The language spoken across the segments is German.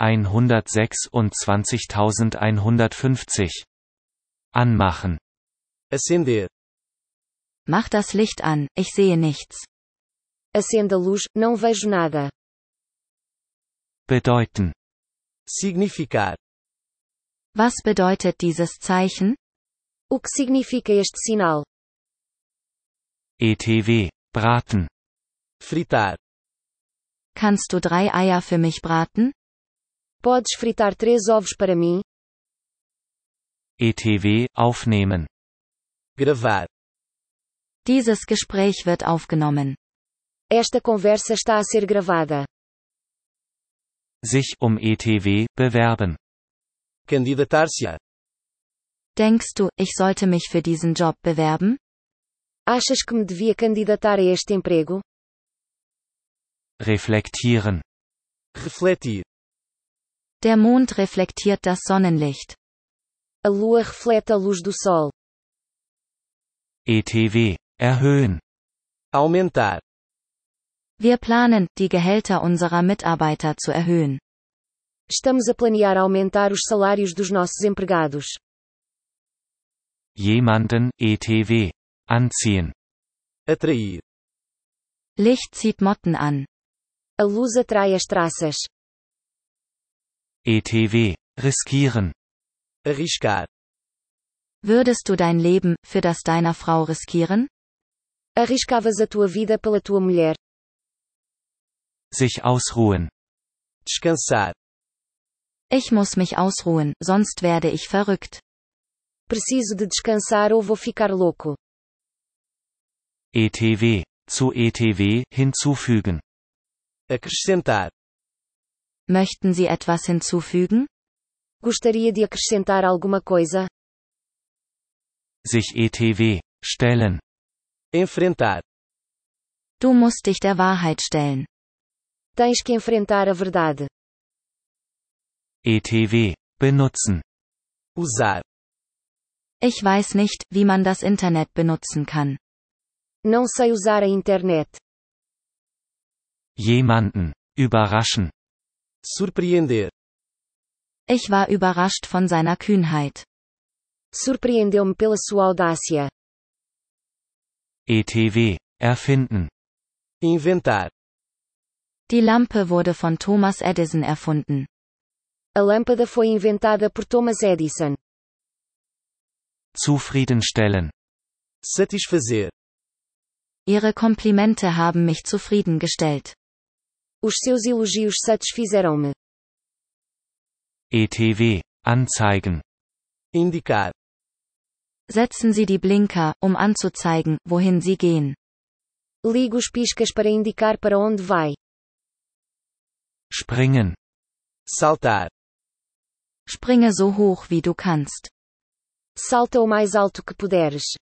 126.150. Anmachen. Acender. Mach das Licht an, ich sehe nichts. Acenda a luz, não vejo nada. Bedeuten. Significar. Was bedeutet dieses Zeichen? O que significa este sinal? ETW. Braten. Fritar. Kannst du 3 Eier für mich braten? Podes fritar 3 ovos para mim? ETW. Aufnehmen. Gravar. Dieses Gespräch wird aufgenommen. Esta conversa está a ser gravada. Sich ETW bewerben. Candidatar-se a. Denkst du, ich sollte mich für diesen Job bewerben? Achas que me devia candidatar a este emprego? Reflektieren. Refletir. Der Mond reflektiert das Sonnenlicht. A lua reflete a luz do sol. ETW. Erhöhen. Aumentar. Wir planen, die Gehälter unserer Mitarbeiter zu erhöhen. Estamos a planear aumentar os salários dos nossos empregados. Jemanden, ETW. Anziehen. Atrair. Licht zieht Motten an. A luz atrai as traças. ETW. Riskieren. Arriscar. Würdest du dein Leben für das deiner Frau riskieren? Arriscavas a tua vida pela tua mulher? Sich ausruhen. Descansar. Ich muss mich ausruhen, sonst werde ich verrückt. Preciso de descansar ou vou ficar louco. ETW. Zu ETW hinzufügen. Acrescentar. Möchten Sie etwas hinzufügen? Gostaria de acrescentar alguma coisa? Sich ETW. Stellen. Enfrentar. Du musst dich der Wahrheit stellen. Tens que enfrentar a verdade. ETW. Benutzen. Usar. Ich weiß nicht, wie man das Internet benutzen kann. Não sei usar a internet. Jemanden. Überraschen. Surpreender. Ich war überrascht von seiner Kühnheit. Surpreendeu-me pela sua audácia. ETW. Erfinden. Inventar. Die Lampe wurde von Thomas Edison erfunden. A lâmpada foi inventada por Thomas Edison. Zufriedenstellen. Satisfazer. Ihre Komplimente haben mich zufriedengestellt. Os seus elogios satisfizeram-me. ETW. Anzeigen. Indicar. Setzen Sie die Blinker, um anzuzeigen, wohin Sie gehen. Ligue os piscas para indicar para onde vai. Springen. Saltar. Springe so hoch wie du kannst. Salta o mais alto que puderes.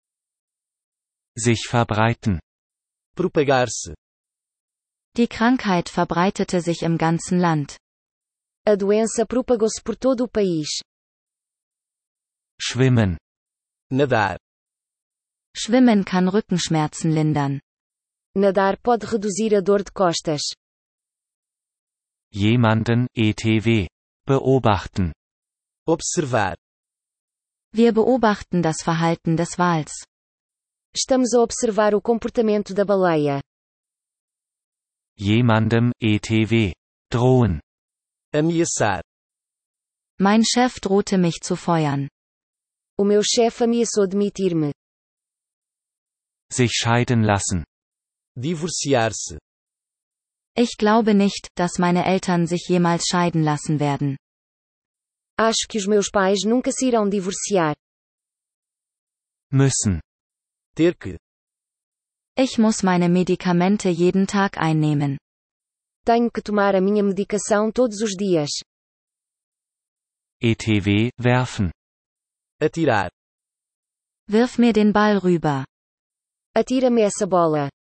Sich verbreiten. Propagar-se. Die Krankheit verbreitete sich im ganzen Land. A doença propagou-se por todo o país. Schwimmen. Nadar. Schwimmen kann Rückenschmerzen lindern. Nadar pode reduzir a dor de costas. Jemanden, ETW. Beobachten. Observar. Wir beobachten das Verhalten des Wals. Estamos a observar o comportamento da baleia. Jemandem, ETW. Drohen. Ameaçar. Mein Chef drohte mich zu feuern. O meu chefe ameaçou demitir-me. Sich scheiden lassen. Divorciar-se. Ich glaube nicht, dass meine Eltern sich jemals scheiden lassen werden. Acho que os meus pais nunca se irão divorciar. Müssen. Ter que. Ich muss meine Medikamente jeden Tag einnehmen. Tenho que tomar a minha medicação todos os dias. ETW. Werfen. Atirar. Wirf mir den Ball rüber. Atira-me essa bola.